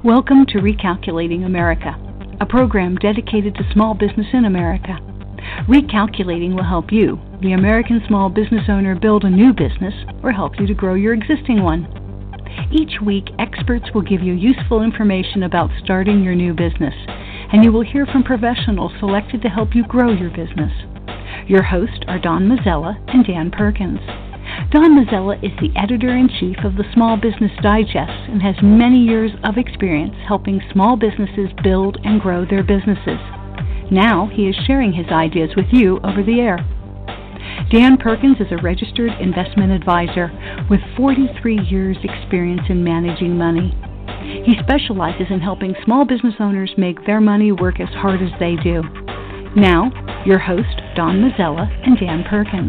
Welcome to Recalculating America, a program dedicated to small business in America. Recalculating will help you, the American small business owner, build a new business or help you to grow your existing one. Each week, experts will give you useful information about starting your new business, and you will hear from professionals selected to help you grow your business. Your hosts are Don Mazzella and Dan Perkins. Don Mazzella is the editor-in-chief of the Small Business Digest and has many years of experience helping small businesses build and grow their businesses. Now he is sharing his ideas with you over the air. Dan Perkins is a registered investment advisor with 43 years' experience in managing money. He specializes in helping small business owners make their money work as hard as they do. Now, your host, Don Mazzella and Dan Perkins.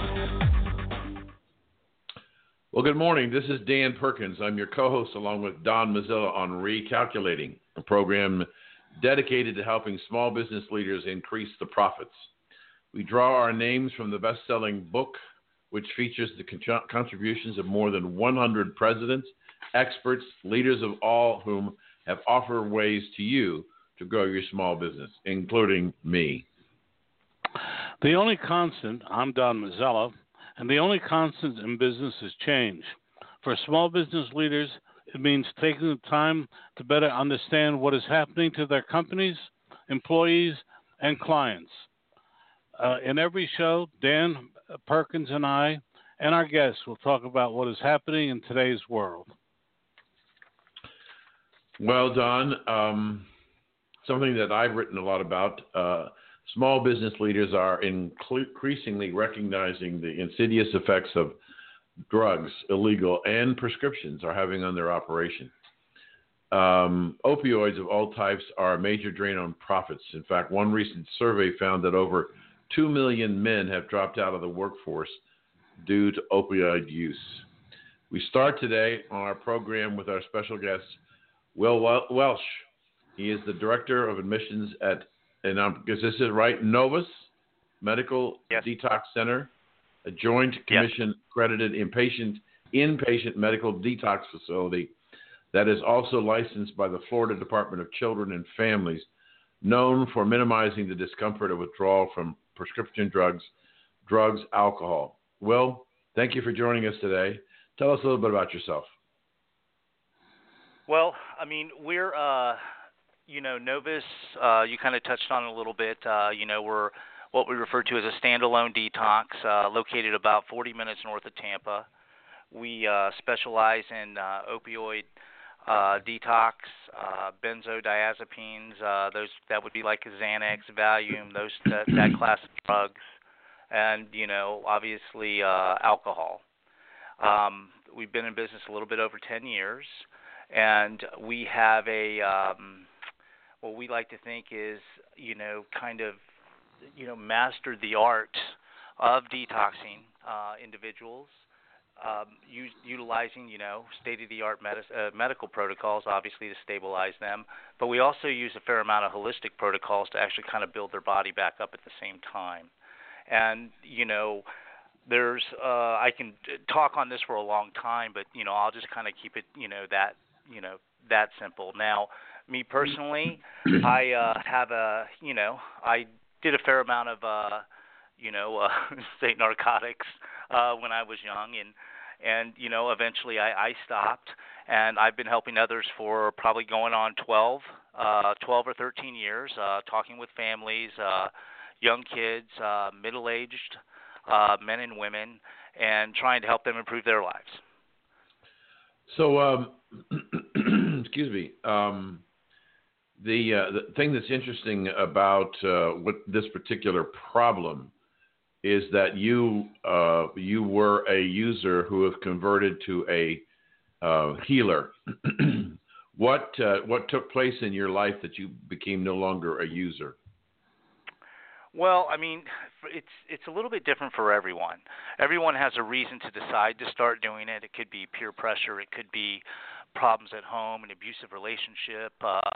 Well, good morning. This is Dan Perkins. I'm your co-host along with Don Mazzella on Recalculating, a program dedicated to helping small business leaders increase the profits. We draw our names from the best-selling book, which features the contributions of more than 100 presidents, experts, leaders of all whom have offered ways to you to grow your small business, including me. The only constant, I'm Don Mazzella, and the only constant in business is change. For small business leaders, it means taking the time to better understand what is happening to their companies, employees, and clients. In every show, Dan Perkins and I and our guests will talk about what is happening in today's world. Well, Don, something that I've written a lot about, small business leaders are increasingly recognizing the insidious effects of drugs, illegal, and prescriptions are having on their operation. Opioids of all types are a major drain on profits. In fact, one recent survey found that over 2 million men have dropped out of the workforce due to opioid use. We start today on our program with our special guest, Will Welsh. He is the Director of Admissions at, because this is right, Novus Medical Detox Center, a Joint Commission-accredited inpatient medical detox facility that is also licensed by the Florida Department of Children and Families, known for minimizing the discomfort of withdrawal from prescription drugs, alcohol. Will, thank you for joining us today. Tell us a little bit about yourself. Well, I mean, we're, Novus, you kind of touched on it a little bit. We're what we refer to as a standalone detox, located about 40 minutes north of Tampa. We specialize in opioid detox, benzodiazepines, those that would be like Xanax, Valium, that class of drugs, and obviously alcohol. We've been in business a little bit over 10 years, and we have a what we like to think is mastered the art of detoxing individuals. Utilizing, state-of-the-art medical protocols, obviously, to stabilize them. But we also use a fair amount of holistic protocols to actually kind of build their body back up at the same time. And, there's I can talk on this for a long time, but, I'll just kind of keep it, that simple. Now, me personally, I have I did a fair amount of, say, narcotics when I was young, and eventually I stopped, and I've been helping others for probably going on 12 or 13 years, talking with families, young kids, middle-aged men and women, and trying to help them improve their lives. So, excuse me. The thing that's interesting about what this particular problem is that you were a user who have converted to a healer. What took place in your life that you became no longer a user? Well, I mean, it's a little bit different for everyone. Everyone has a reason to decide to start doing it. It could be peer pressure. It could be problems at home, an abusive relationship,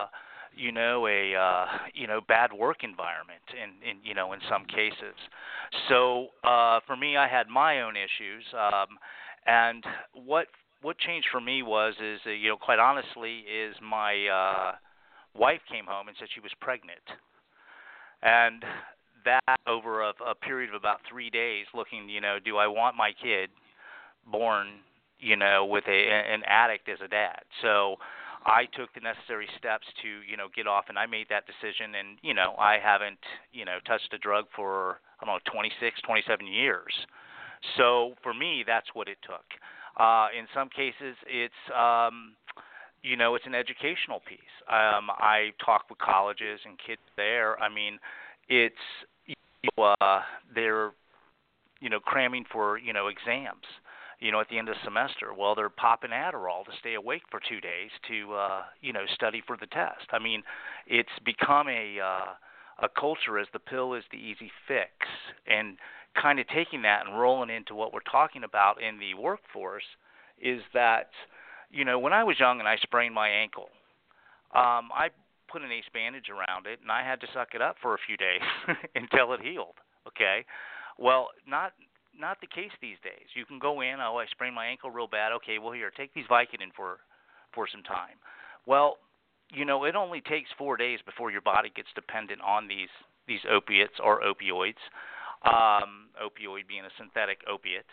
bad work environment in some cases. So for me, I had my own issues, and what what changed for me is quite honestly, is my wife came home and said she was pregnant, and that over a period of about 3 days, looking, do I want my kid born, with an addict as a dad? So I took the necessary steps to, get off, and I made that decision. And, I haven't, touched a drug for, 26, 27 years. So for me, that's what it took. In some cases, it's, it's an educational piece. I talk with colleges and kids there. I mean, it's, they're, cramming for, exams, at the end of the semester. Well, they're popping Adderall to stay awake for 2 days to, study for the test. I mean, it's become a culture as the pill is the easy fix, and kind of taking that and rolling into what we're talking about in the workforce is that, when I was young and I sprained my ankle, I put an ace bandage around it, and I had to suck it up for a few days until it healed. Okay, well, not the case these days. You can go in, I sprained my ankle real bad. Okay, well, here, take these Vicodin for some time. Well, it only takes 4 days before your body gets dependent on these opiates or opioids. Opioid being a synthetic opiate.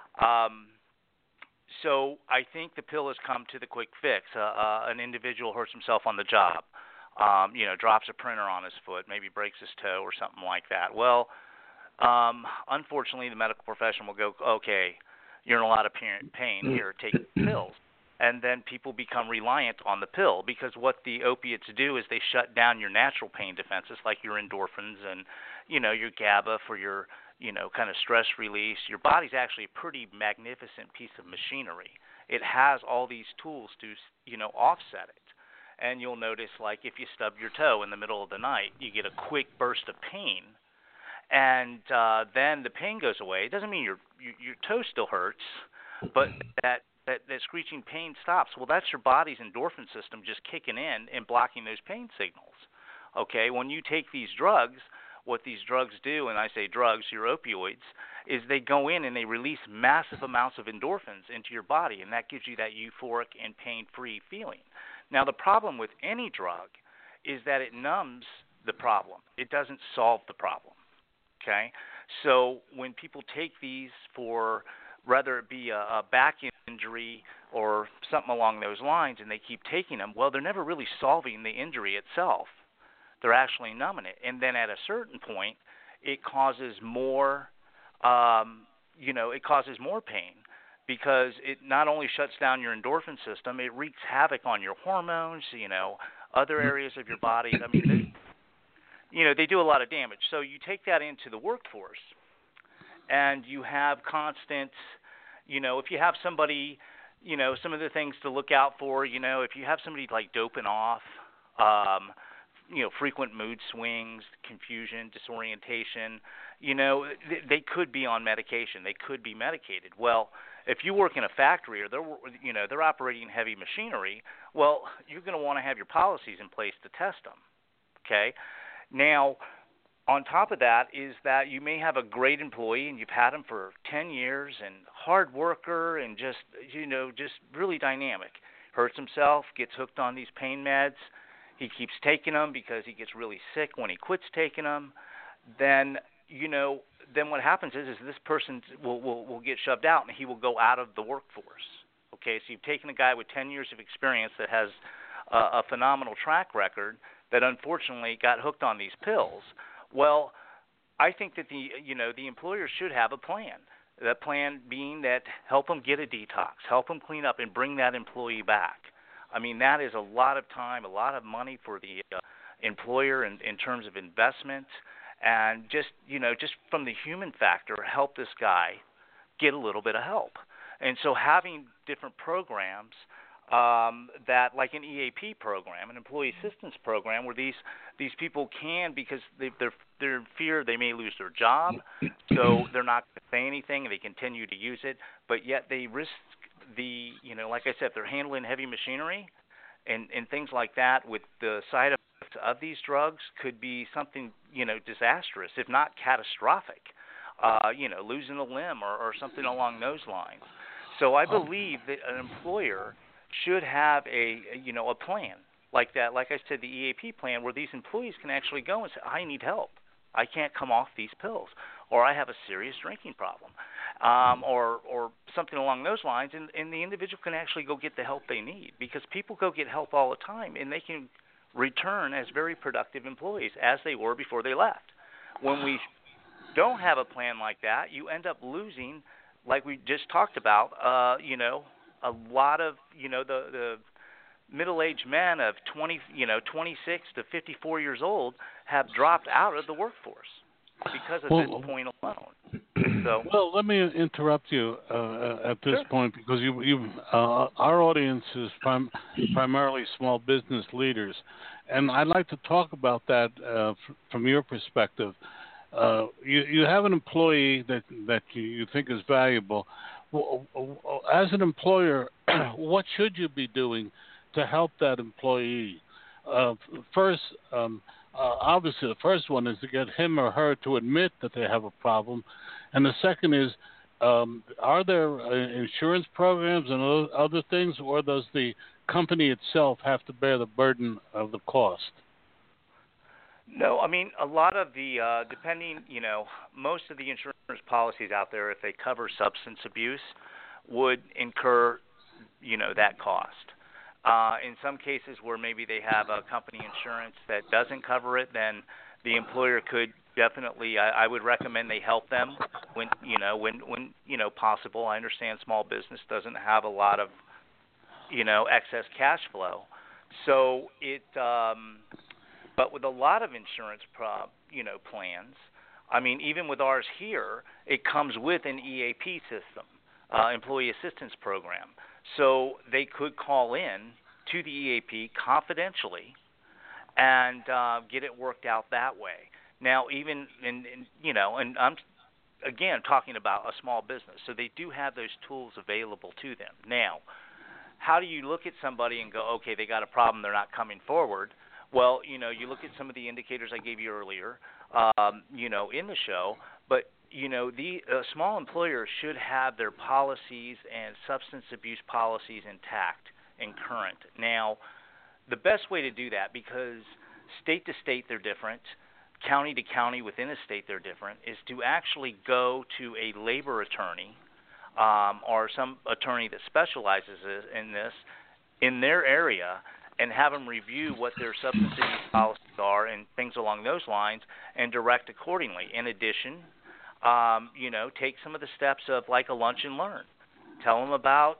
So I think the pill has come to the quick fix. An individual hurts himself on the job, drops a printer on his foot, maybe breaks his toe or something like that. Well, unfortunately, the medical profession will go, okay, you're in a lot of pain. Here, take pills. And then people become reliant on the pill, because what the opiates do is they shut down your natural pain defenses, like your endorphins and, your GABA for your, kind of stress release. Your body's actually a pretty magnificent piece of machinery. It has all these tools to, offset it. And you'll notice, like, if you stub your toe in the middle of the night, you get a quick burst of pain, and then the pain goes away. It doesn't mean your toe still hurts, but that screeching pain stops. Well, that's your body's endorphin system just kicking in and blocking those pain signals. Okay, when you take these drugs, what these drugs do, and I say drugs, your opioids, is they go in and they release massive amounts of endorphins into your body, and that gives you that euphoric and pain-free feeling. Now, the problem with any drug is that it numbs the problem. It doesn't solve the problem. Okay, so when people take these for, whether it be a back injury or something along those lines, and they keep taking them, well, they're never really solving the injury itself. They're actually numbing it. And then at a certain point, it causes more, it causes more pain, because it not only shuts down your endorphin system, it wreaks havoc on your hormones, other areas of your body. I mean, they do a lot of damage. So you take that into the workforce, and you have constant, if you have somebody, some of the things to look out for, if you have somebody like doping off, frequent mood swings, confusion, disorientation, they could be on medication. They could be medicated. Well, if you work in a factory or they're operating heavy machinery, well, you're going to want to have your policies in place to test them. Okay? Now, on top of that is that you may have a great employee and you've had him for 10 years and hard worker and just really dynamic. Hurts himself, gets hooked on these pain meds. He keeps taking them because he gets really sick when he quits taking them. Then what happens is this person will get shoved out and he will go out of the workforce. Okay, so you've taken a guy with 10 years of experience that has a phenomenal track record that unfortunately got hooked on these pills. Well, I think that the employer should have a plan. That plan being that help them get a detox, help them clean up, and bring that employee back. I mean, that is a lot of time, a lot of money for the employer in terms of investment, and just from the human factor, help this guy get a little bit of help. And so having different programs that, like an EAP program, an employee assistance program, where these people can, because they're in fear they may lose their job, so they're not going to say anything and they continue to use it, but yet they risk like I said, they're handling heavy machinery and things like that, with the side effects of these drugs could be something, disastrous, if not catastrophic, losing a limb or something along those lines. So I believe that an employer should have a plan like that. Like I said, the EAP plan, where these employees can actually go and say, I need help. I can't come off these pills, or I have a serious drinking problem, or something along those lines, and the individual can actually go get the help they need, because people go get help all the time, and they can return as very productive employees as they were before they left. When we don't have a plan like that, you end up losing, like we just talked about, a lot of, the middle-aged men of 26 to 54 years old have dropped out of the workforce because of this point alone. So, well, let me interrupt you at this point, because our audience is primarily small business leaders, and I'd like to talk about that from your perspective. You have an employee that you think is valuable. As an employer, what should you be doing to help that employee? First, obviously, the first one is to get him or her to admit that they have a problem, and the second is, are there insurance programs and other things, or does the company itself have to bear the burden of the cost? No, I mean, a lot of the, most of the insurance policies out there, if they cover substance abuse, would incur, that cost. In some cases where maybe they have a company insurance that doesn't cover it, then the employer could definitely, I would recommend they help them when possible. I understand small business doesn't have a lot of, excess cash flow. So but with a lot of insurance, plans, I mean, even with ours here, it comes with an EAP system, Employee Assistance Program. So they could call in to the EAP confidentially and get it worked out that way. Now, even and I'm again talking about a small business, so they do have those tools available to them. Now, how do you look at somebody and go, okay, they got a problem, they're not coming forward? Well, you look at some of the indicators I gave you earlier, in the show, but the small employers should have their policies and substance abuse policies intact and current. Now, the best way to do that, because state to state they're different, county to county within a state they're different, is to actually go to a labor attorney or some attorney that specializes in this in their area, and have them review what their substance abuse policies are and things along those lines, and direct accordingly. In addition, take some of the steps of like a lunch and learn. Tell them about,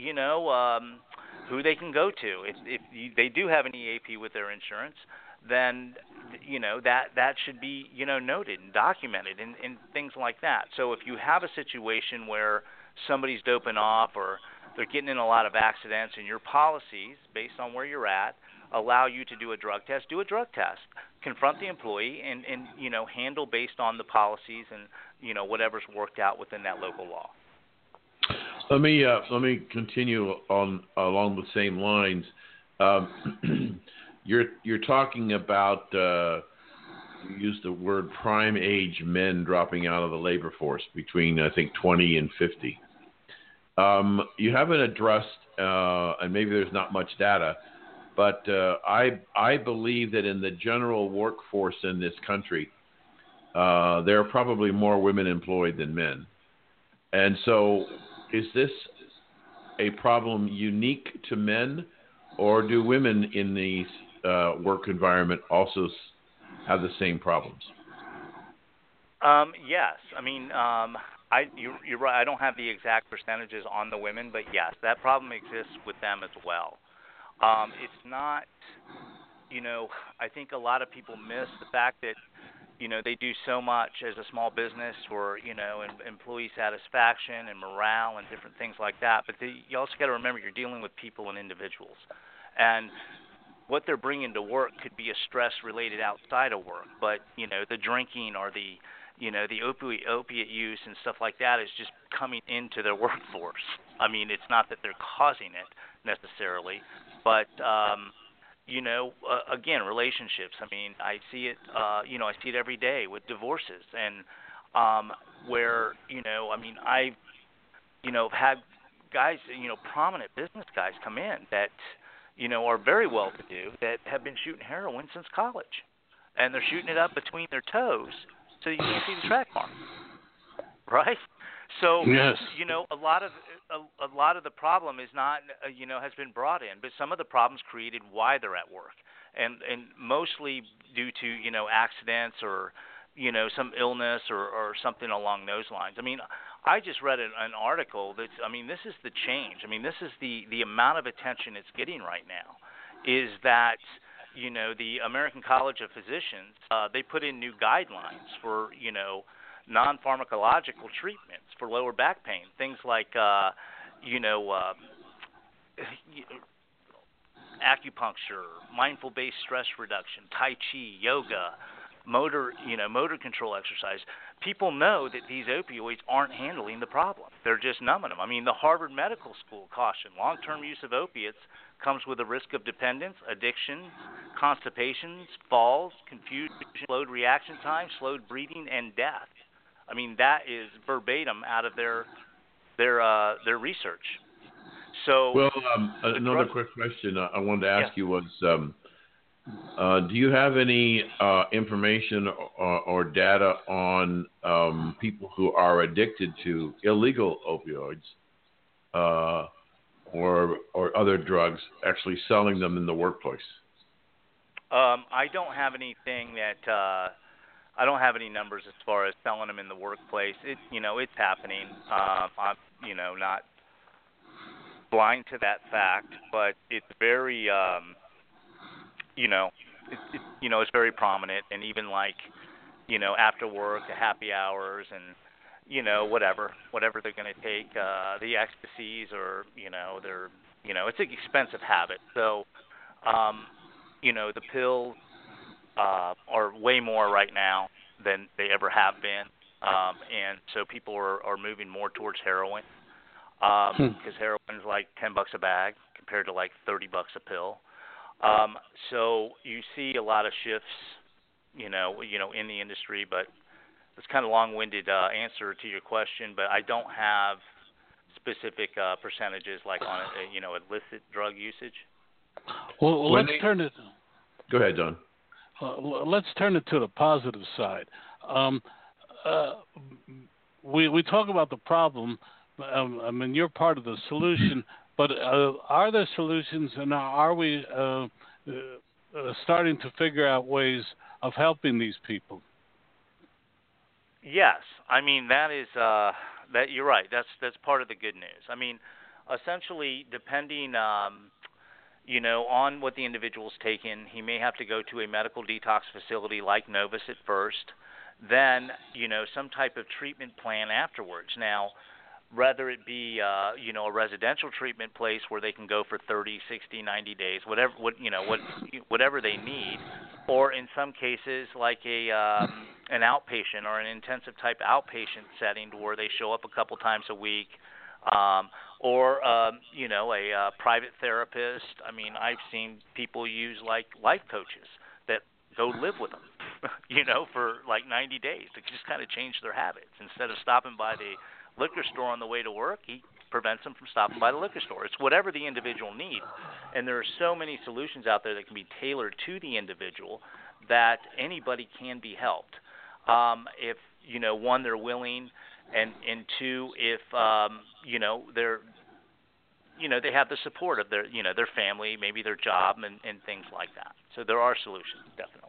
who they can go to. If they do have an EAP with their insurance, then, that should be, noted and documented and things like that. So if you have a situation where somebody's doping off or they're getting in a lot of accidents, and your policies, based on where you're at, allow you to do a drug test, do a drug test. Confront the employee and handle based on the policies and, whatever's worked out within that local law. Let me continue along the same lines. You're talking about you used the word prime age men dropping out of the labor force between, I think, 20 and 50. You haven't addressed, and maybe there's not much data, but I believe that in the general workforce in this country, there are probably more women employed than men. And so is this a problem unique to men, or do women in the work environment also have the same problems? Yes. I mean, you're right. I don't have the exact percentages on the women, but yes, that problem exists with them as well. It's not, I think a lot of people miss the fact that, they do so much as a small business for, employee satisfaction and morale and different things like that. But you also got to remember you're dealing with people and individuals. And what they're bringing to work could be a stress related outside of work. But, the drinking or the opiate use and stuff like that is just coming into their workforce. I mean, it's not that they're causing it necessarily, but, again, relationships. I mean, I see it, I see it every day with divorces and where, I've, had guys, prominent business guys come in that, are very well to do that have been shooting heroin since college, and they're shooting it up between their toes so you can see the track mark, right? So Yes. A lot of the problem is not has been brought in, but some of the problems created why they're at work, and mostly due to accidents or some illness or something along those lines. I mean, I just read an article that's, this is the change. This is the amount of attention it's getting right now, is that the American College of Physicians, they put in new guidelines for non-pharmacological treatments for lower back pain, things like acupuncture, mindful-based stress reduction, Tai Chi, yoga, motor control exercise. People know that these opioids aren't handling the problem. They're just numbing them. The Harvard Medical School cautioned long-term use of opiates comes with a risk of dependence, addiction, constipations, falls, confusion, slowed reaction time, slowed breathing, and death. That is verbatim out of their research. So, well, another quick question I wanted to ask you was, do you have any information or data on people who are addicted to illegal opioids or other drugs actually selling them in the workplace? I don't have anything that I don't have any numbers as far as selling them in the workplace. It's happening. I'm not blind to that fact, but it's very it's very prominent, and even after work, the happy hours, and whatever they're going to take, the ecstasies, or they're it's an expensive habit. So the pills are way more right now than they ever have been, and so people are moving more towards heroin, because heroin's like $10 a bag compared to like $30 a pill. So you see a lot of shifts, in the industry, but it's kind of long-winded answer to your question, but I don't have specific percentages like on illicit drug usage. Well, let's turn it. Go ahead, Don. Let's turn it to the positive side. We talk about the problem. You're part of the solution, but are there solutions, and are we starting to figure out ways of helping these people? Yes, that is that you're right. That's part of the good news. Essentially, depending on what the individual's taken, he may have to go to a medical detox facility like Novus at first, then some type of treatment plan afterwards. Now, whether it be a residential treatment place where they can go for 30, 60, 90 days, whatever they need, or in some cases like an outpatient or an intensive type outpatient setting where they show up a couple times a week, or a private therapist. I've seen people use like life coaches that go live with them, for like 90 days to just kind of change their habits. Instead of stopping by the liquor store on the way to work, he prevents them from stopping by the liquor store. It's whatever the individual needs, and there are so many solutions out there that can be tailored to the individual that anybody can be helped. If one, they're willing, and two, if they're they have the support of their family, maybe their job, and things like that. So there are solutions, definitely.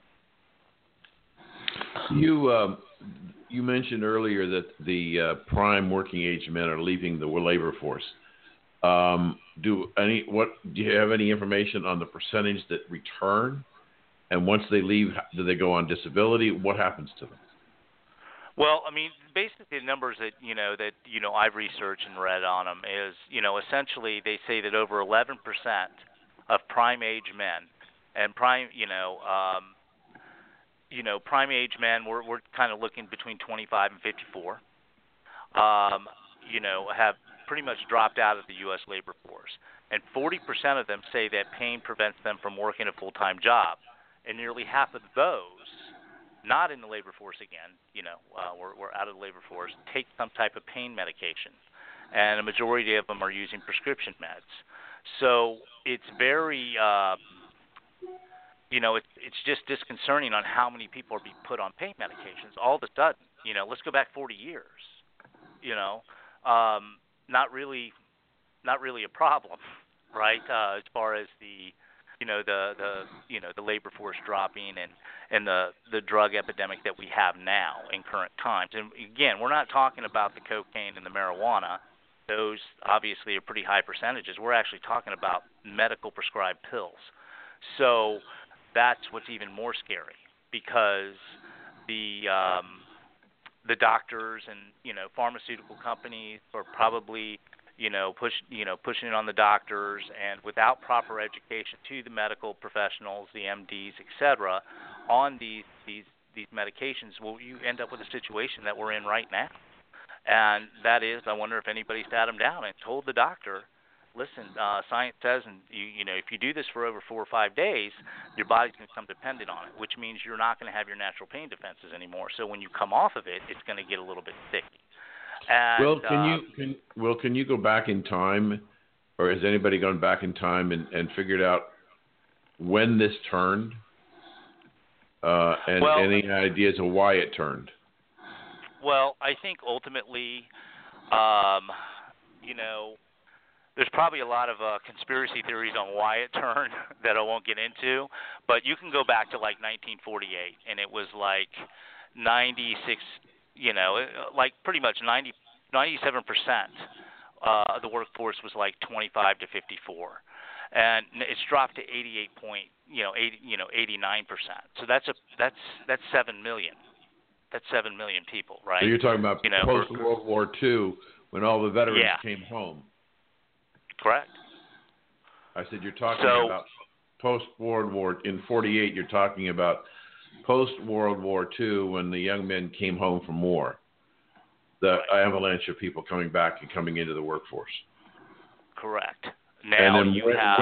You mentioned earlier that the prime working age men are leaving the labor force. Do you have any information on the percentage that return? And once they leave, do they go on disability? What happens to them? Well, basically the numbers that I've researched and read on them is essentially they say that over 11% of prime age men, and prime age men, we're kind of looking between 25 and 54, have pretty much dropped out of the U.S. labor force. And 40% of them say that pain prevents them from working a full-time job. And nearly half of those, not in the labor force again, we're out of the labor force, take some type of pain medication. and a majority of them are using prescription meds. So it's very, it's just disconcerting on how many people are being put on pain medications all of a sudden. Let's go back 40 years. Not really a problem, right? As far as the labor force dropping and the drug epidemic that we have now in current times. And again, we're not talking about the cocaine and the marijuana. Those obviously are pretty high percentages. We're actually talking about medical prescribed pills. So that's what's even more scary, because the doctors and pharmaceutical companies are probably pushing it on the doctors, and without proper education to the medical professionals, the MDs, etc., on these medications, well, you end up with a situation that we're in right now. And that is, I wonder if anybody sat them down and told the doctor, listen, science says, and if you do this for over 4 or 5 days, your body's going to become dependent on it, which means you're not going to have your natural pain defenses anymore. So when you come off of it, it's going to get a little bit sticky. And, can you go back in time, or has anybody gone back in time and figured out when this turned? Any ideas of why it turned? Well, I think ultimately, there's probably a lot of conspiracy theories on why it turned that I won't get into, but you can go back to like 1948, and it was like 96, like pretty much 97% of the workforce was like 25 to 54, and it's dropped to 89%. So that's 7 million. That's 7 million people, right? So you're talking about post World War II, when all the veterans came home. Correct. I said you're talking about post-World War, in 48, you're talking about post-World War II, when the young men came home from war. The avalanche of people coming back and coming into the workforce. Correct. Now and then you have...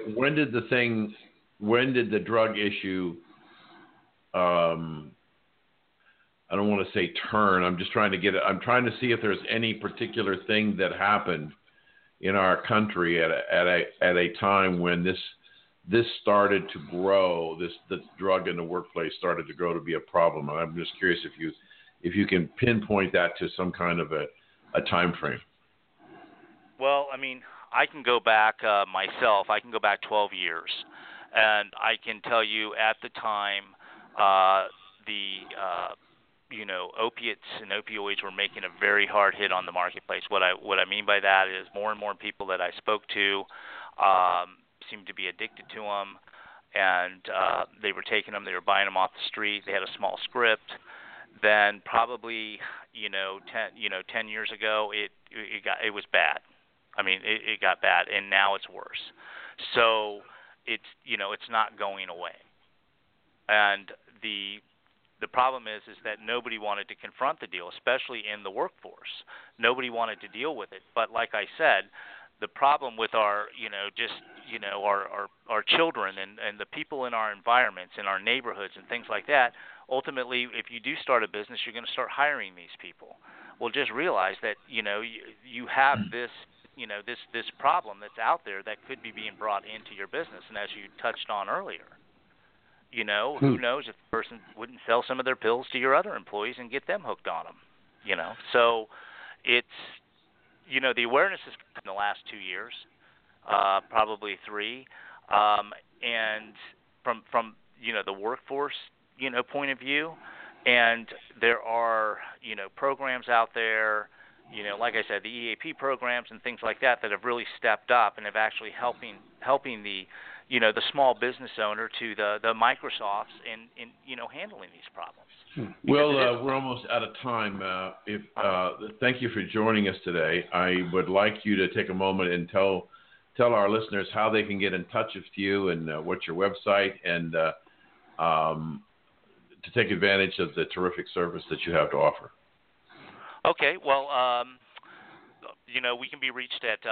When did the drug issue, I don't want to say turn, I'm just trying to get it, I'm trying to see if there's any particular thing that happened in our country at a time when this started to grow, the drug in the workplace started to grow to be a problem. And I'm just curious if you can pinpoint that to some kind of a time frame. Well, I mean, I can go back myself. I can go back 12 years, and I can tell you at the time opiates and opioids were making a very hard hit on the marketplace. What I mean by that is more and more people that I spoke to seemed to be addicted to them, and they were taking them. They were buying them off the street. They had a small script. Then probably 10 years ago it was bad. I mean it got bad, and now it's worse. So it's not going away, and the problem is that nobody wanted to confront the deal, especially in the workforce. Nobody wanted to deal with it. But like I said, the problem with our children and the people in our environments, in our neighborhoods and things like that, ultimately, if you do start a business, you're going to start hiring these people. Well, just realize that, you have this problem that's out there that could be being brought into your business. And as you touched on earlier, who knows if the person wouldn't sell some of their pills to your other employees and get them hooked on them, So it's, the awareness has come in the last 2 years, probably 3, and from the workforce, point of view, and there are, programs out there, like I said, the EAP programs and things like that have really stepped up and have actually helping the the small business owner to the Microsofts in handling these problems. Well, we're almost out of time. Thank you for joining us today. I would like you to take a moment and tell our listeners how they can get in touch with you and what's your website, and to take advantage of the terrific service that you have to offer. Okay. Well, we can be reached at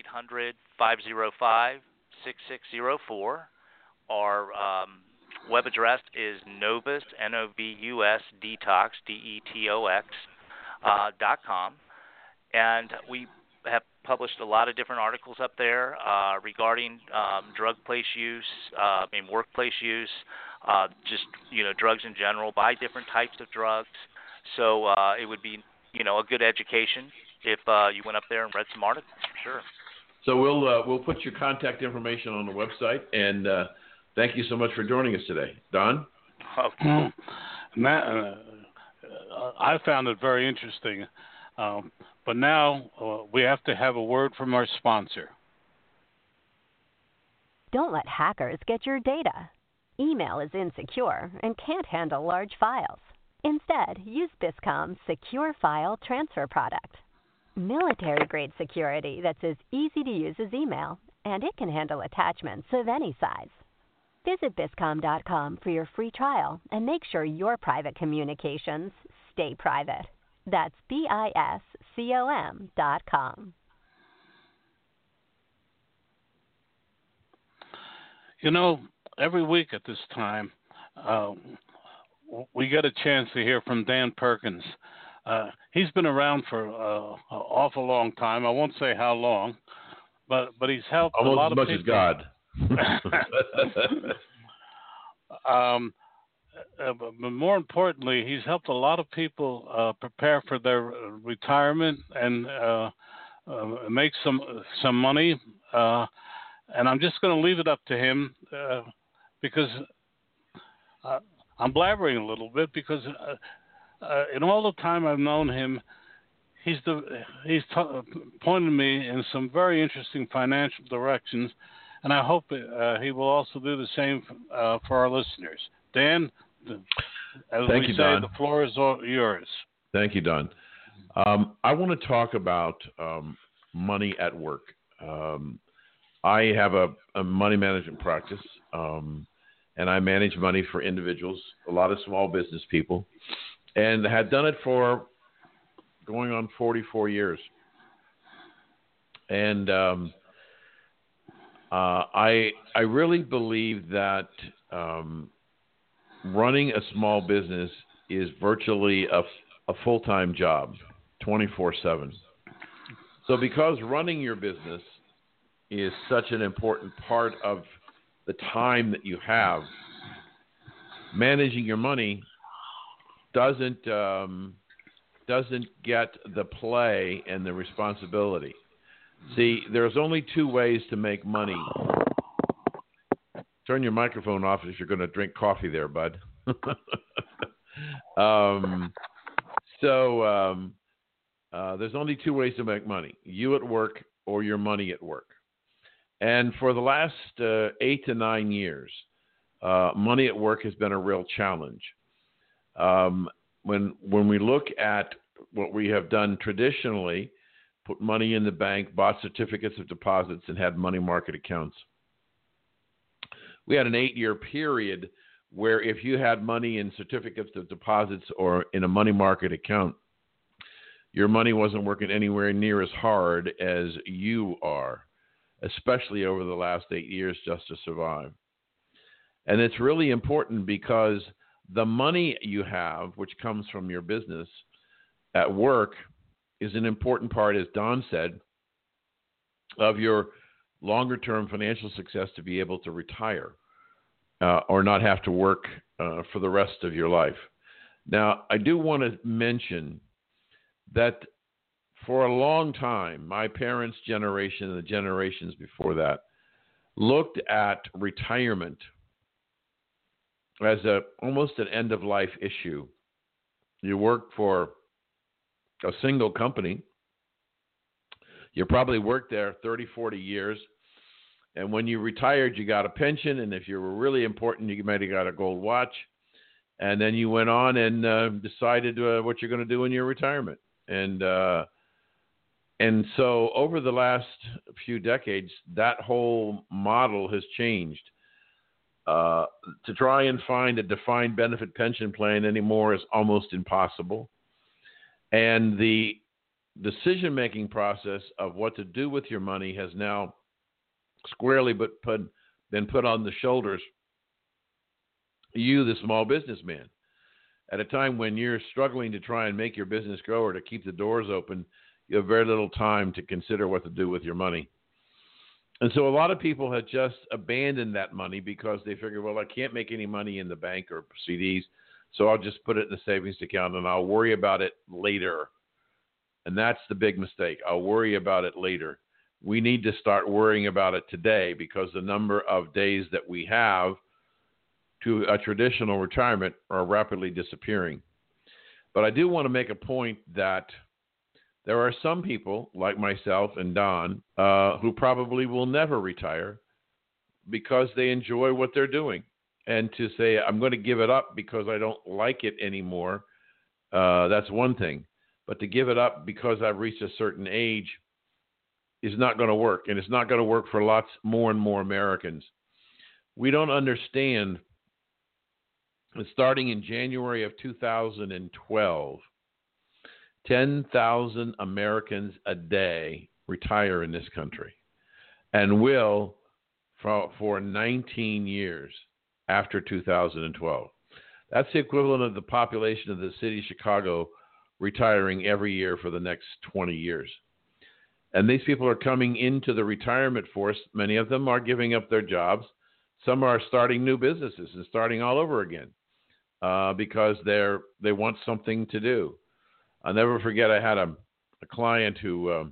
1-800-505-6604. Our web address is Novus, Novus Detox, DETOX .com, and we have published a lot of different articles up there regarding drug place use, workplace use, just drugs in general, by different types of drugs. So it would be a good education if you went up there and read some articles, for sure. So we'll put your contact information on the website, and thank you so much for joining us today, Don. Okay. I found it very interesting, but now we have to have a word from our sponsor. Don't let hackers get your data. Email is insecure and can't handle large files. Instead, use Biscom's Secure File Transfer product. Military-grade security that's as easy to use as email, and it can handle attachments of any size. Visit Biscom.com for your free trial and make sure your private communications stay private. That's BISCOM.com. Every week at this time, we get a chance to hear from Dan Perkins. He's been around for an awful long time. I won't say how long, but he's helped almost a lot as much of people. As God. But more importantly, he's helped a lot of people prepare for their retirement and make some money. And I'm just going to leave it up to him because I'm blabbering a little bit because in all the time I've known him, he's pointed me in some very interesting financial directions, and I hope he will also do the same for our listeners. Dan, Thank you, Don. The floor is yours. Thank you, Don. I want to talk about money at work. I have a money management practice, and I manage money for individuals, a lot of small business people, and had done it for going on 44 years. And I really believe that running a small business is virtually a full-time job, 24/7. So because running your business is such an important part of the time that you have, managing your money doesn't get the play and the responsibility. See, there's only two ways to make money. Turn your microphone off if you're going to drink coffee there, bud. There's only two ways to make money: you at work or your money at work. And for the last 8 to 9 years, money at work has been a real challenge. When we look at what we have done traditionally, put money in the bank, bought certificates of deposits, and had money market accounts. We had an 8-year period where if you had money in certificates of deposits or in a money market account, your money wasn't working anywhere near as hard as you are, especially over the last 8 years just to survive. And it's really important because the money you have, which comes from your business at work, is an important part, as Don said, of your longer-term financial success to be able to retire or not have to work for the rest of your life. Now, I do want to mention that for a long time, my parents' generation and the generations before that looked at retirement as almost an end-of-life issue. You work for a single company. You probably worked there 30, 40 years. And when you retired, you got a pension. And if you were really important, you might have got a gold watch. And then you went on and decided what you're going to do in your retirement. And so over the last few decades, that whole model has changed. To try and find a defined benefit pension plan anymore is almost impossible. And the decision-making process of what to do with your money has now squarely been put on the shoulders of you, the small businessman. At a time when you're struggling to try and make your business grow or to keep the doors open, you have very little time to consider what to do with your money. And so a lot of people have just abandoned that money because they figure, well, I can't make any money in the bank or CDs, so I'll just put it in a savings account and I'll worry about it later. And that's the big mistake. I'll worry about it later. We need to start worrying about it today because the number of days that we have to a traditional retirement are rapidly disappearing. But I do want to make a point that there are some people like myself and Don who probably will never retire because they enjoy what they're doing. And to say, I'm going to give it up because I don't like it anymore, that's one thing. But to give it up because I've reached a certain age is not going to work. And it's not going to work for lots more and more Americans. We don't understand that starting in January of 2012, 10,000 Americans a day retire in this country and will for 19 years after 2012. That's the equivalent of the population of the city of Chicago retiring every year for the next 20 years. And these people are coming into the retirement force. Many of them are giving up their jobs. Some are starting new businesses and starting all over again because they want something to do. I'll never forget, I had a client who,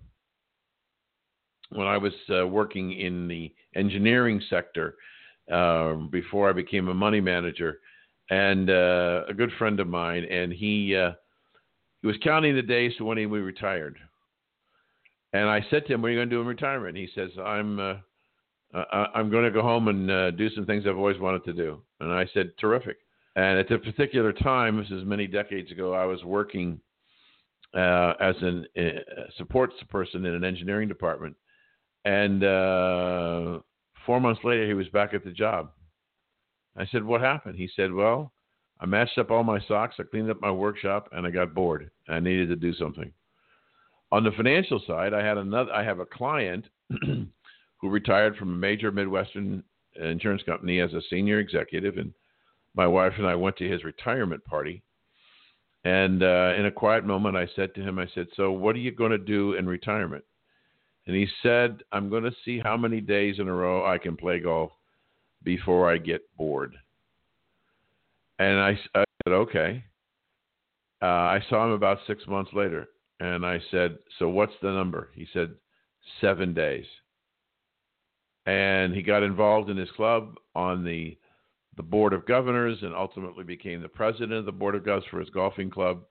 when I was working in the engineering sector before I became a money manager, and a good friend of mine, and he was counting the days to when he would be retired. And I said to him, what are you going to do in retirement? He says, I'm going to go home and do some things I've always wanted to do. And I said, terrific. And at a particular time, this is many decades ago, I was working as a support person in an engineering department. And 4 months later, he was back at the job. I said, what happened? He said, well, I matched up all my socks, I cleaned up my workshop, and I got bored. I needed to do something. On the financial side, I have a client who retired from a major Midwestern insurance company as a senior executive, and my wife and I went to his retirement party. And in a quiet moment, I said to him, so what are you going to do in retirement? And he said, I'm going to see how many days in a row I can play golf before I get bored. And I said, okay. I saw him about 6 months later. And I said, so what's the number? He said, 7 days. And he got involved in his club on the board of governors and ultimately became the president of the board of governors for his golfing club.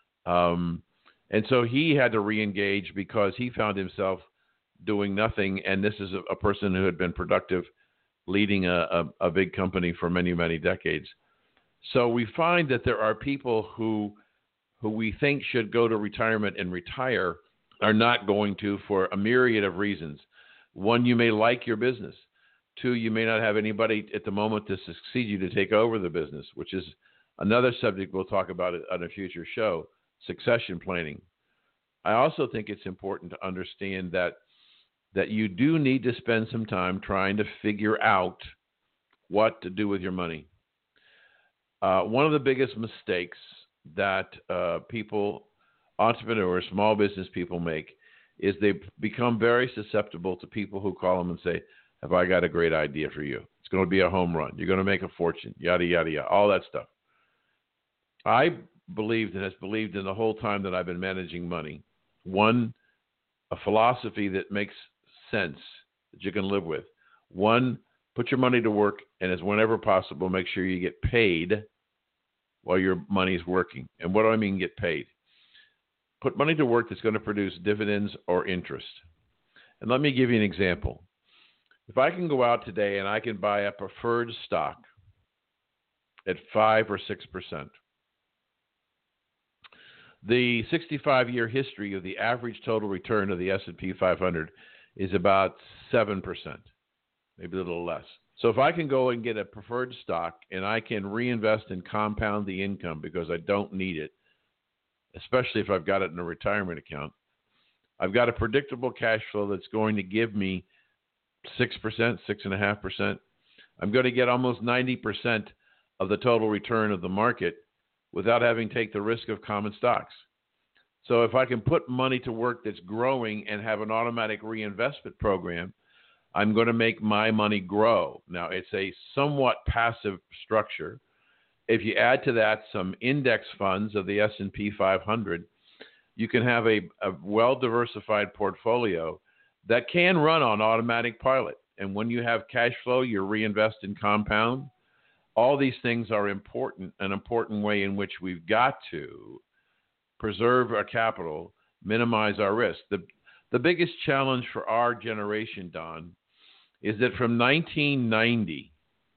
And so he had to re-engage because he found himself doing nothing. And this is a person who had been productive, leading a big company for many, many decades. So we find that there are people who we think should go to retirement and retire are not going to for a myriad of reasons. One, you may like your business. Two, you may not have anybody at the moment to succeed you to take over the business, which is another subject we'll talk about on a future show, succession planning. I also think it's important to understand that you do need to spend some time trying to figure out what to do with your money. One of the biggest mistakes that people, entrepreneurs, small business people make is they become very susceptible to people who call them and say, have I got a great idea for you? It's going to be a home run. You're going to make a fortune, yada, yada, yada, all that stuff. I believed and has believed in the whole time that I've been managing money. One, a philosophy that makes sense, that you can live with. One, put your money to work, and as whenever possible, make sure you get paid while your money is working. And what do I mean get paid? Put money to work that's going to produce dividends or interest. And let me give you an example. If I can go out today and I can buy a preferred stock at 5 or 6%, the 65-year history of the average total return of the S&P 500 is about 7%, maybe a little less. So if I can go and get a preferred stock and I can reinvest and compound the income because I don't need it, especially if I've got it in a retirement account, I've got a predictable cash flow that's going to give me 6%, 6.5%. I'm going to get almost 90% of the total return of the market without having to take the risk of common stocks. So if I can put money to work that's growing and have an automatic reinvestment program, I'm going to make my money grow. Now, it's a somewhat passive structure. If you add to that some index funds of the S&P 500, you can have a well-diversified portfolio that can run on automatic pilot. And when you have cash flow, you reinvest in compound. All these things are important, an important way in which we've got to preserve our capital, minimize our risk. The biggest challenge for our generation, Don, is that from 1999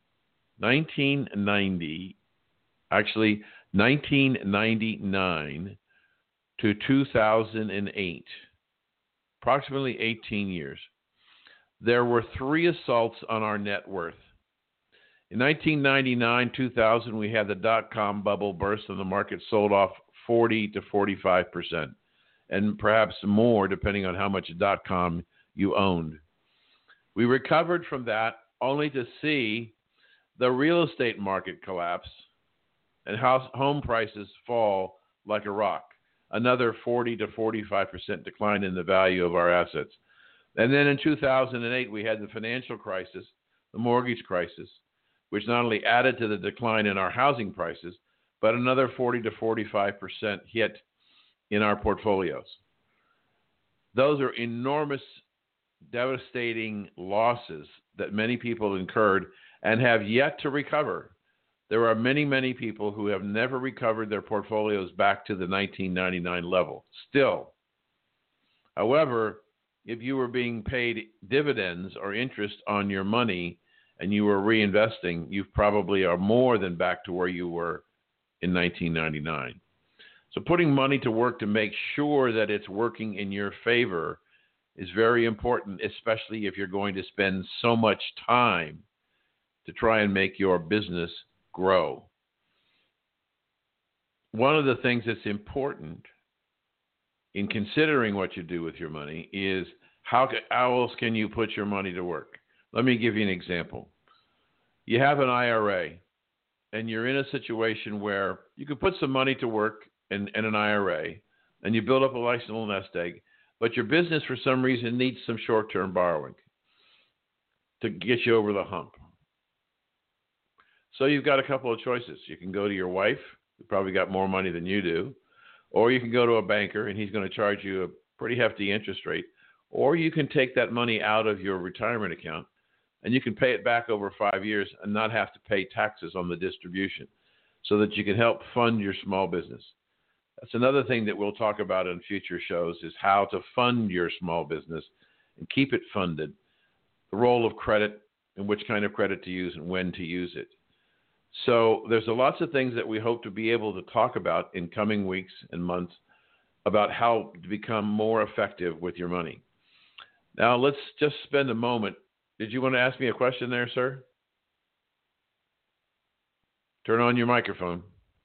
to 2008, approximately 18 years, there were 3 assaults on our net worth. In 1999-2000, we had the dot-com bubble burst and the market sold off 40 to 45%, and perhaps more depending on how much dot-com you owned. We recovered from that only to see the real estate market collapse and home prices fall like a rock. Another 40 to 45% decline in the value of our assets. And then in 2008, we had the financial crisis, the mortgage crisis, which not only added to the decline in our housing prices, but another 40 to 45% hit in our portfolios. Those are enormous, devastating losses that many people incurred and have yet to recover. There are many, many people who have never recovered their portfolios back to the 1999 level. Still, however, if you were being paid dividends or interest on your money and you were reinvesting, you probably are more than back to where you were in 1999. So putting money to work to make sure that it's working in your favor is very important, especially if you're going to spend so much time to try and make your business grow. One of the things that's important in considering what you do with your money is how else can you put your money to work? Let me give you an example. You have an IRA, and you're in a situation where you can put some money to work in an IRA, and you build up a nice little nest egg, but your business for some reason needs some short-term borrowing to get you over the hump. So you've got a couple of choices. You can go to your wife, who probably got more money than you do, or you can go to a banker, and he's going to charge you a pretty hefty interest rate, or you can take that money out of your retirement account, and you can pay it back over 5 years and not have to pay taxes on the distribution so that you can help fund your small business. That's another thing that we'll talk about in future shows is how to fund your small business and keep it funded, the role of credit and which kind of credit to use and when to use it. So there's lots of things that we hope to be able to talk about in coming weeks and months about how to become more effective with your money. Now, let's just spend a moment. Did you want to ask me a question there, sir? Turn on your microphone.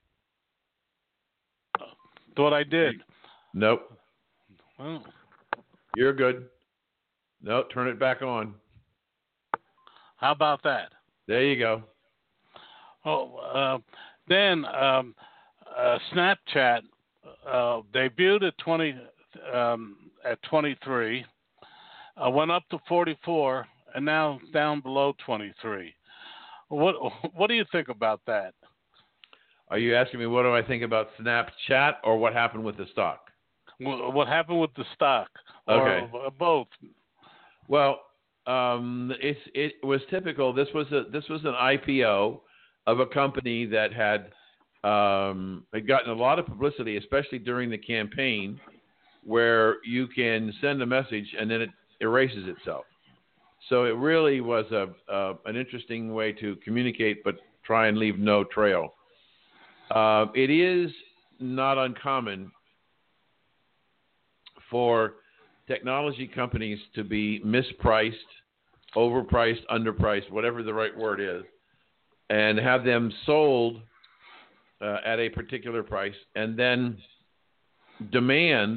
Thought I did. Nope. Oh. You're good. No, turn it back on. How about that? There you go. Then Snapchat debuted at 23, went up to 44, and now down below 23. What do you think about that? Are you asking me what do I think about Snapchat or what happened with the stock? What happened with the stock? Okay. Or both? Well, it was typical. This was an IPO of a company that had gotten a lot of publicity, especially during the campaign, where you can send a message and then it erases itself. So it really was an interesting way to communicate, but try and leave no trail. It is not uncommon for technology companies to be mispriced, overpriced, underpriced, whatever the right word is, and have them sold at a particular price, and then demand,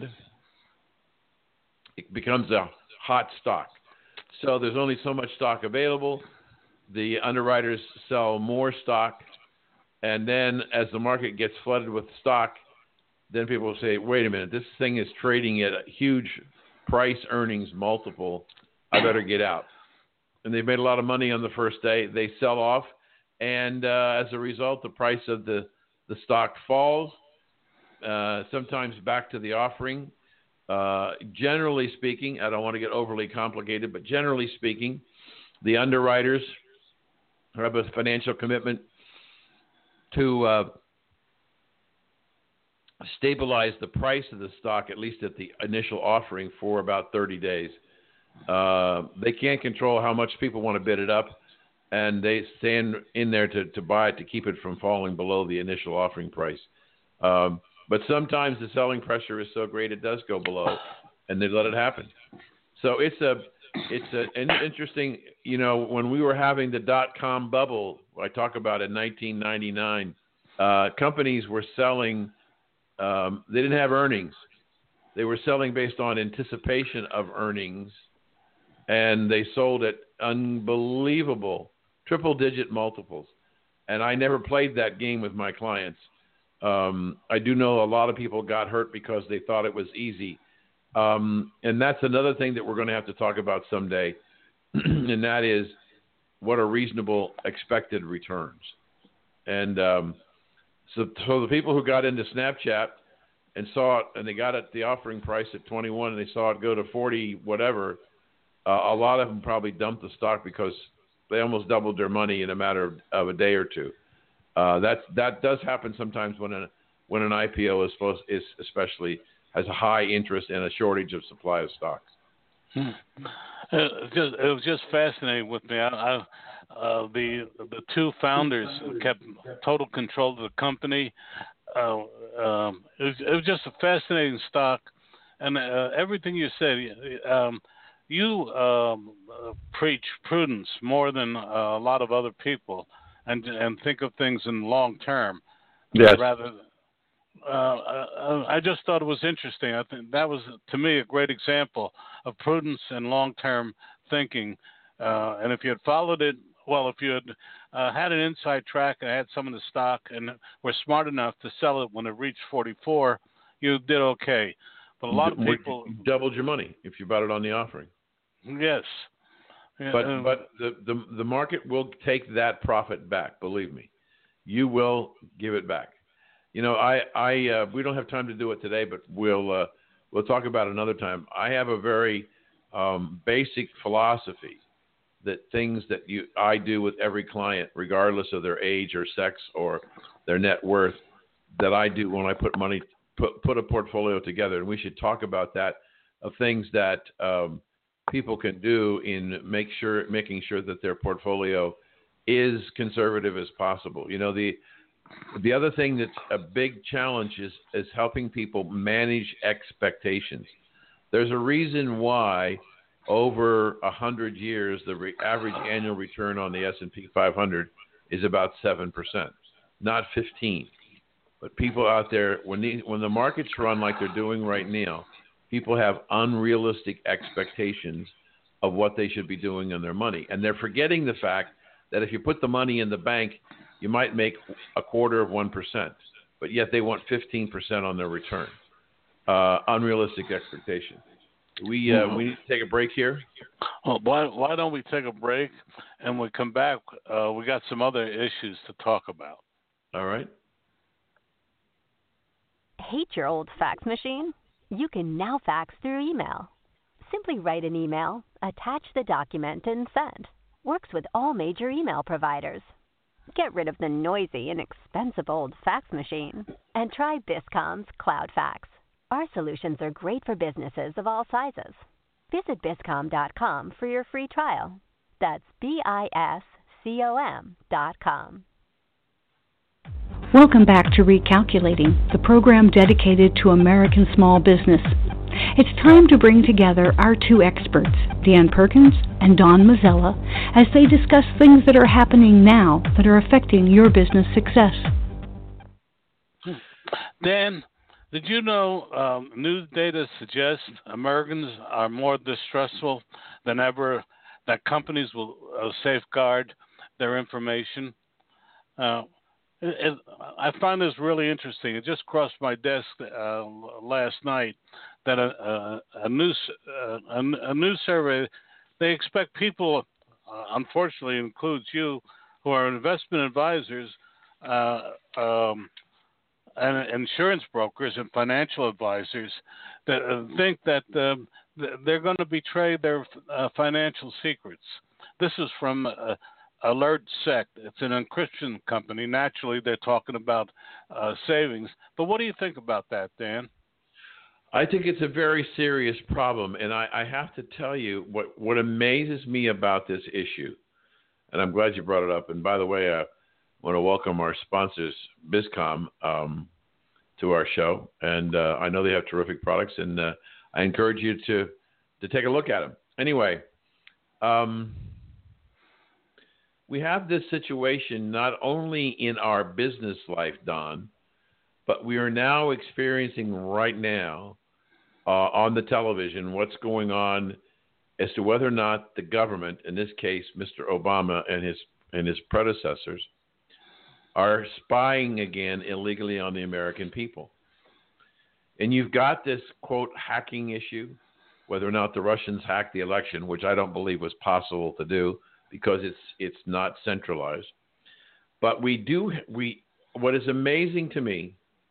it becomes a hot stock. So there's only so much stock available. The underwriters sell more stock, and then as the market gets flooded with stock, then people will say, wait a minute, this thing is trading at a huge price earnings multiple. I better get out. And they've made a lot of money on the first day. They sell off. And as a result, the price of the stock falls, sometimes back to the offering. Generally speaking, I don't want to get overly complicated, but generally speaking, the underwriters have a financial commitment to stabilize the price of the stock, at least at the initial offering, for about 30 days. They can't control how much people want to bid it up, and they stand in there to buy it to keep it from falling below the initial offering price. But sometimes the selling pressure is so great it does go below, and they let it happen. So it's an interesting, when we were having the dot-com bubble, I talk about in 1999, companies were selling, they didn't have earnings. They were selling based on anticipation of earnings, and they sold at unbelievable triple-digit multiples. And I never played that game with my clients. I do know a lot of people got hurt because they thought it was easy. And that's another thing that we're going to have to talk about someday, and that is what are reasonable expected returns. And so the people who got into Snapchat and saw it, and they got it the offering price at 21, and they saw it go to 40 whatever, a lot of them probably dumped the stock because they almost doubled their money in a matter of a day or two. That does happen sometimes when an IPO is especially has a high interest and a shortage of supply of stocks. It was just fascinating with me. The two founders kept total control of the company. It was just a fascinating stock, and everything you said. You preach prudence more than a lot of other people, and think of things in long term. Yes. Rather, I just thought it was interesting. I think that was, to me, a great example of prudence and long term thinking. And if you had followed it, well, if you had had an inside track and had some of the stock and were smart enough to sell it when it reached 44, you did okay. But a lot of people you doubled your money if you bought it on the offering. Yes. But the market will take that profit back. Believe me, you will give it back. We don't have time to do it today, but we'll talk about it another time. I have a very basic philosophy that things that I do with every client, regardless of their age or sex or their net worth, that I do when I put a portfolio together. And we should talk about that, of things that people can do in making sure that their portfolio is conservative as possible. The other thing that's a big challenge is helping people manage expectations. There's a reason why over 100 years the average annual return on the S&P 500 is about 7%, not 15%. But people out there, when the markets run like they're doing right now, people have unrealistic expectations of what they should be doing on their money. And they're forgetting the fact that if you put the money in the bank, you might make 1/4%, but yet they want 15% on their return. Unrealistic expectation. We need to take a break here. Well, why don't we take a break, and we come back, we got some other issues to talk about. All right. Hate your old fax machine? You can now fax through email. Simply write an email, attach the document, and send. Works with all major email providers. Get rid of the noisy and expensive old fax machine and try Biscom's Cloud Fax. Our solutions are great for businesses of all sizes. Visit Biscom.com for your free trial. That's BISCOM.com. Welcome back to Recalculating, the program dedicated to American small business. It's time to bring together our two experts, Dan Perkins and Don Mazzella, as they discuss things that are happening now that are affecting your business success. Dan, did you know news data suggests Americans are more distrustful than ever, that companies will safeguard their information? I find this really interesting. It just crossed my desk last night that a new survey, they expect people, unfortunately includes you, who are investment advisors and insurance brokers and financial advisors, that think that they're going to betray their financial secrets. This is from AlertSec. It's an encryption company. Naturally, they're talking about savings. But what do you think about that, Dan? I think it's a very serious problem, and I have to tell you what amazes me about this issue, and I'm glad you brought it up. And by the way, I want to welcome our sponsors, Bizcom, to our show, and I know they have terrific products, and I encourage you to take a look at them. Anyway, we have this situation not only in our business life, Don, but we are now experiencing right now on the television what's going on as to whether or not the government, in this case, Mr. Obama and his predecessors, are spying again illegally on the American people. And you've got this, quote, hacking issue, whether or not the Russians hacked the election, which I don't believe was possible to do because it's not centralized. But what is amazing to me,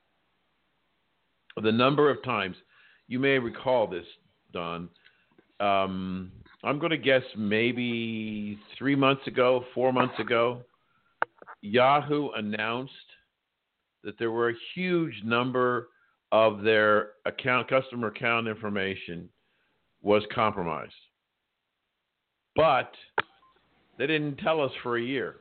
the number of times, you may recall this, Don, I'm going to guess maybe 4 months ago, Yahoo announced that there were a huge number of their customer account information was compromised. But they didn't tell us for a year.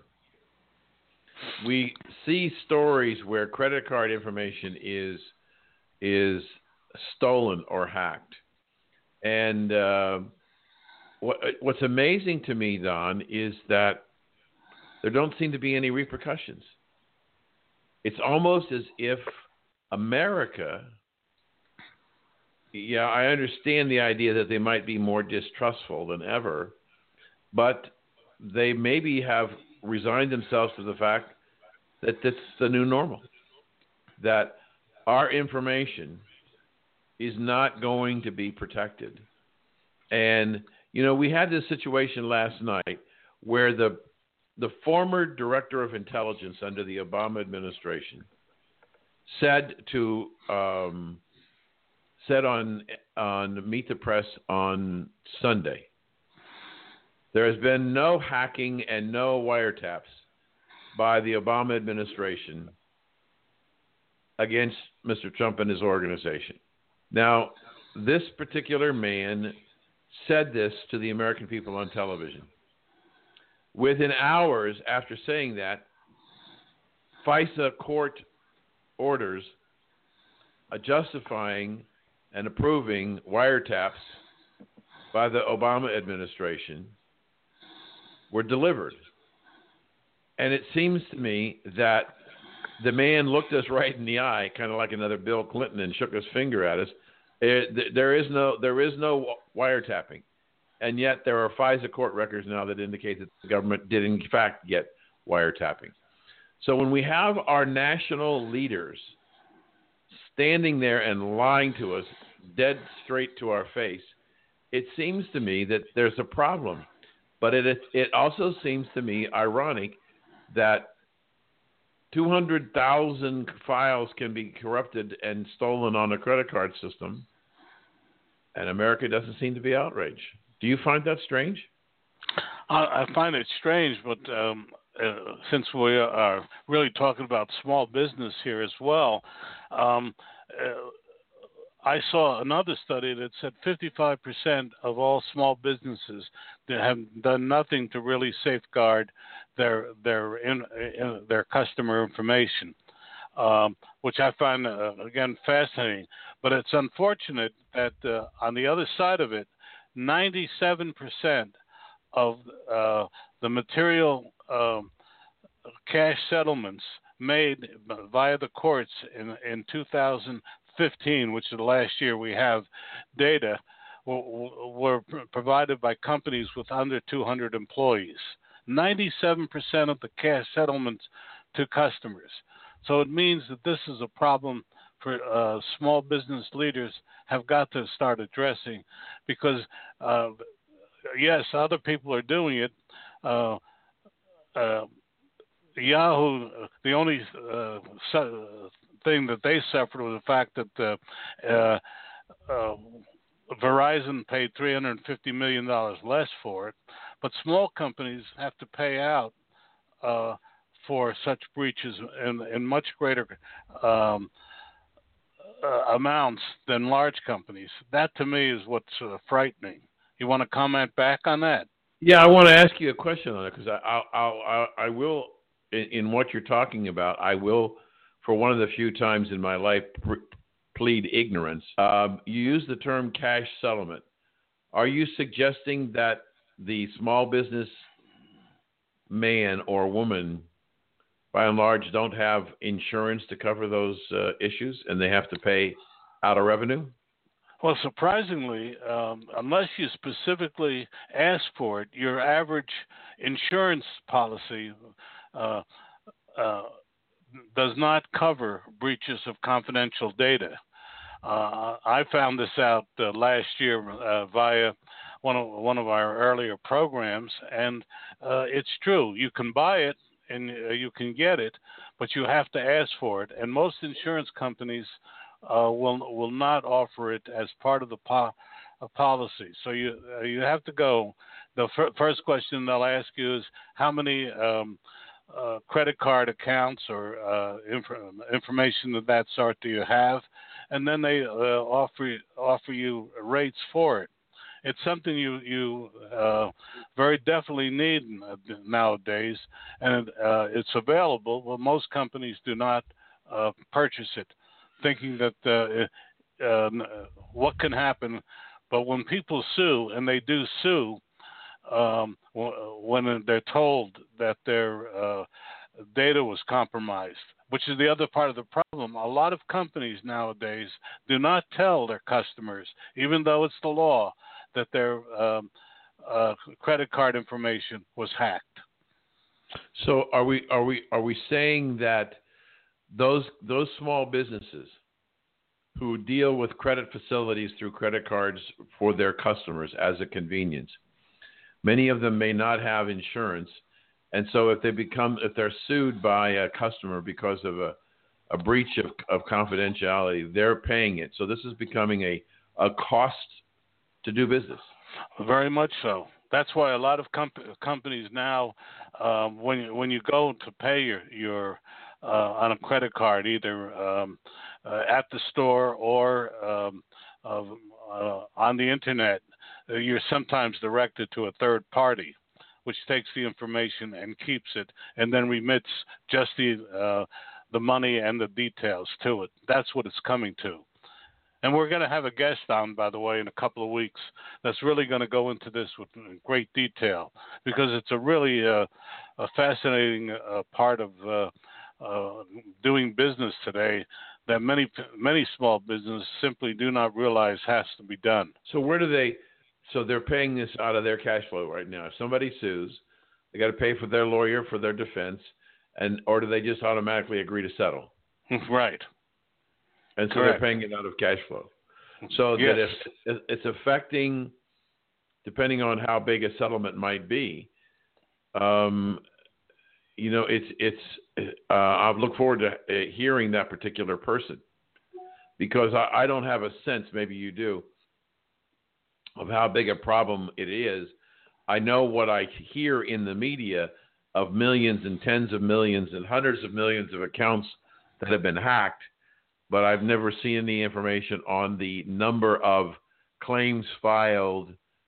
We see stories where credit card information is stolen or hacked. And what's amazing to me, Don, is that there don't seem to be any repercussions. It's almost as if America, yeah, I understand the idea that they might be more distrustful than ever, but they maybe have resigned themselves to the fact that that's the new normal, that our information is not going to be protected. And, we had this situation last night where the former director of intelligence under the Obama administration said on Meet the Press on Sunday, there has been no hacking and no wiretaps by the Obama administration against Mr. Trump and his organization. Now, this particular man said this to the American people on television. Within hours after saying that, FISA court orders justifying and approving wiretaps by the Obama administration were delivered. And it seems to me that the man looked us right in the eye, kind of like another Bill Clinton, and shook his finger at us. There is no wiretapping. And yet there are FISA court records now that indicate that the government did in fact get wiretapping. So when we have our national leaders standing there and lying to us dead straight to our face, it seems to me that there's a problem. But it also seems to me ironic that 200,000 files can be corrupted and stolen on a credit card system, and America doesn't seem to be outraged. Do you find that strange? I find it strange, but since we are really talking about small business here as well, I saw another study that said 55% of all small businesses that have done nothing to really safeguard their customer information, which I find, again, fascinating. But it's unfortunate that on the other side of it, 97% of the material cash settlements made via the courts in 2015, which is the last year we have data, were provided by companies with under 200 employees. 97% of the cash settlements to customers. So it means that this is a problem for small business leaders have got to start addressing, because yes, other people are doing it. Yahoo, the only thing that they suffered was the fact that Verizon paid $350 million less for it, but small companies have to pay out for such breaches in much greater amounts than large companies. That, to me, is what's frightening. You want to comment back on that? Yeah, I want to ask you a question on it, because I will, in what you're talking about, I will, for one of the few times in my life, plead ignorance. You use the term cash settlement. Are you suggesting that the small business man or woman, by and large, don't have insurance to cover those issues, and they have to pay out of revenue? Well, surprisingly, unless you specifically ask for it, your average insurance policy does not cover breaches of confidential data. I found this out last year via one of our earlier programs, and it's true. You can buy it and you can get it, but you have to ask for it. And most insurance companies will not offer it as part of the policy. So you have to go. The first question they'll ask you is how many credit card accounts or information of that sort do you have, and then they offer you rates for it. It's something you very definitely need nowadays, and it's available. Well, most companies do not purchase it, thinking that what can happen. But when people sue, and they do sue, when they're told that their data was compromised, which is the other part of the problem. A lot of companies nowadays do not tell their customers, even though it's the law, that their credit card information was hacked. So are we saying that those small businesses who deal with credit facilities through credit cards for their customers as a convenience, many of them may not have insurance, and so if they're sued by a customer because of a breach of confidentiality, they're paying it. So this is becoming a cost to do business. Very much so. That's why a lot of companies now, when you go to pay your on a credit card, either at the store or on the internet, you're sometimes directed to a third party, which takes the information and keeps it, and then remits just the money and the details to it. That's what it's coming to. And we're going to have a guest on, by the way, in a couple of weeks that's really going to go into this with great detail, because it's a really a fascinating part of doing business today that many small businesses simply do not realize has to be done. So they're paying this out of their cash flow right now. If somebody sues, they got to pay for their lawyer for their defense, or do they just automatically agree to settle? Right. And so Correct. They're paying it out of cash flow. So yes. That if it's affecting, depending on how big a settlement might be, I look forward to hearing that particular person, because I don't have a sense, maybe you do, of how big a problem it is. I know what I hear in the media of millions and tens of millions and hundreds of millions of accounts that have been hacked, but I've never seen any information on the number of claims filed.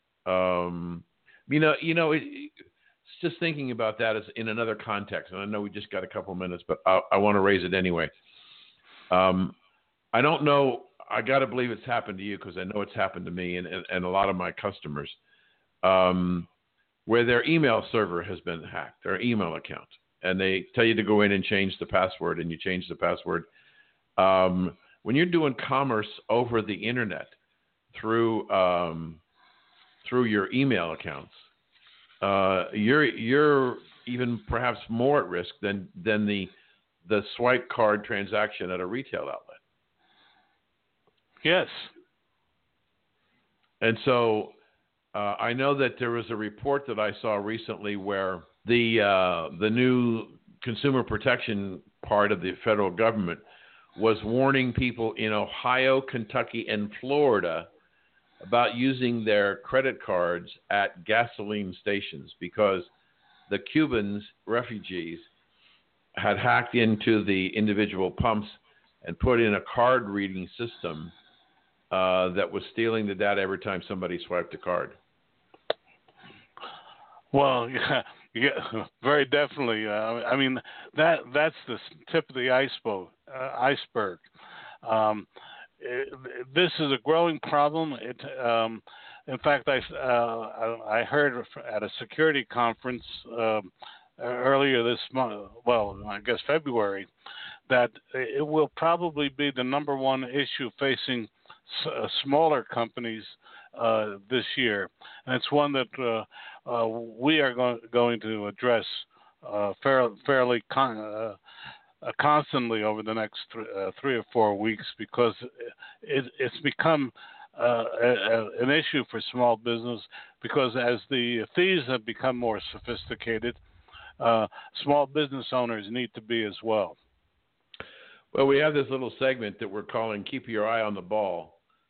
Just thinking about that is in another context, and I know we just got a couple minutes, but I want to raise it anyway. I don't know. I got to believe it's happened to you, because I know it's happened to me and a lot of my customers, where their email server has been hacked, their email account, and they tell you to go in and change the password, and you change the password. When you're doing commerce over the internet through your email accounts, you're even perhaps more at risk than the swipe card transaction at a retail outlet. Yes. And so I know that there was a report that I saw recently where the new consumer protection part of the federal government was warning people in Ohio, Kentucky, and Florida about using their credit cards at gasoline stations because the Cubans, refugees, had hacked into the individual pumps and put in a card reading system that was stealing the data every time somebody swiped a card. Well, yeah, very definitely. I mean, that's the tip of the iceberg. This is a growing problem. In fact, I heard at a security conference earlier this month, well, I guess February, that it will probably be the number one issue facing smaller companies this year, and it's one that we are going to address fairly constantly over the next 3 or 4 weeks because it's become an issue for small business because as the thieves have become more sophisticated, small business owners need to be as well. Well, we have this little segment that we're calling Keep Your Eye on the Ball.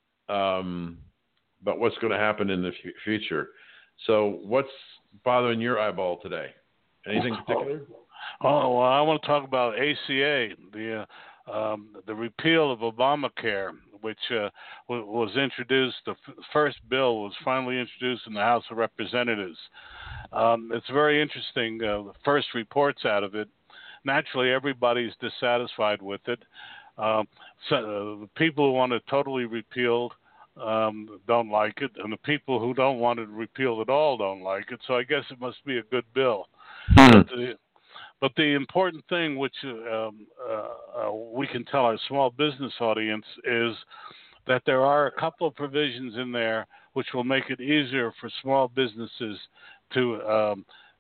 But what's going to happen in the future. So what's bothering your eyeball today? Anything particular? Oh, well, I want to talk about ACA, the repeal of Obamacare, which was introduced. The first bill was finally introduced in the House of Representatives. It's very interesting. The first reports out of it. Naturally, everybody's dissatisfied with it. So the people who want it totally repealed don't like it, and the people who don't want it repealed at all don't like it. So I guess it must be a good bill. But the important thing, which we can tell our small business audience, is that there are a couple of provisions in there which will make it easier for small businesses to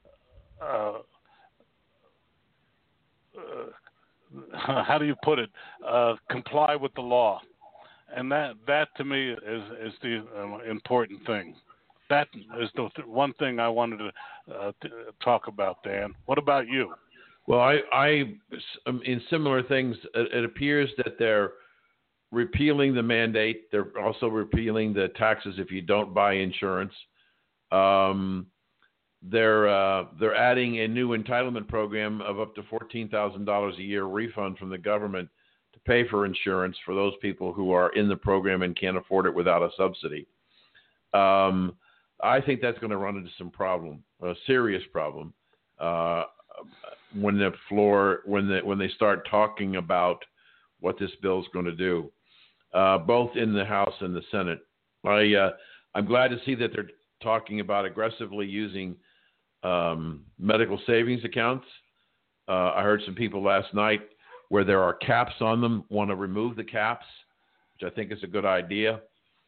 how do you put it? Comply with the law. And that to me is the important thing. That is the one thing I wanted to talk about, Dan. What about you? Well, I in similar things, it appears that they're repealing the mandate. They're also repealing the taxes if you don't buy insurance. They're adding a new entitlement program of up to $14,000 a year refund from the government to pay for insurance for those people who are in the program and can't afford it without a subsidy. I think that's going to run into some problem, a serious problem, when they start talking about what this bill is going to do, both in the House and the Senate. I'm glad to see that they're talking about aggressively using medical savings accounts. I heard some people last night where there are caps on them want to remove the caps, which I think is a good idea.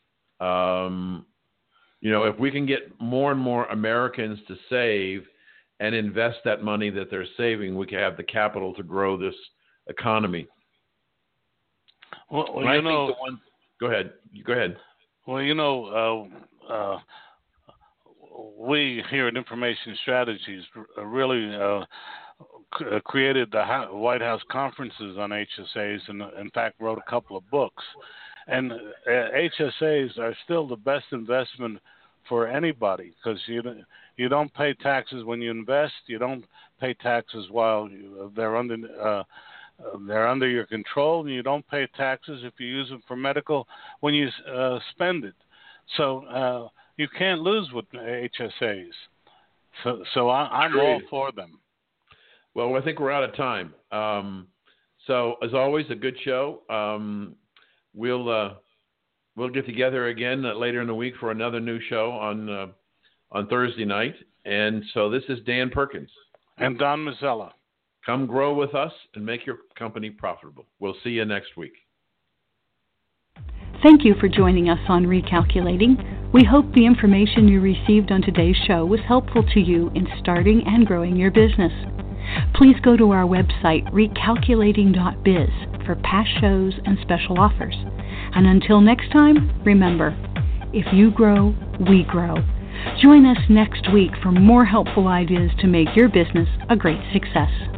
If we can get more and more Americans to save and invest that money that they're saving, we can have the capital to grow this economy. Well, go ahead. Well, we here at Information Strategies really created the White House conferences on HSAs and, in fact, wrote a couple of books. And HSAs are still the best investment for anybody because you don't pay taxes when you invest. You don't pay taxes while they're under your control, and you don't pay taxes if you use them for medical when you spend it. So you can't lose with HSAs. So I'm all for them. Well, I think we're out of time. So as always, a good show. We'll get together again later in the week for another new show on Thursday night. And so this is Dan Perkins. And Don Mazzella. Come grow with us and make your company profitable. We'll see you next week. Thank you for joining us on Recalculating. We hope the information you received on today's show was helpful to you in starting and growing your business. Please go to our website, recalculating.biz, for past shows and special offers. And until next time, remember, if you grow, we grow. Join us next week for more helpful ideas to make your business a great success.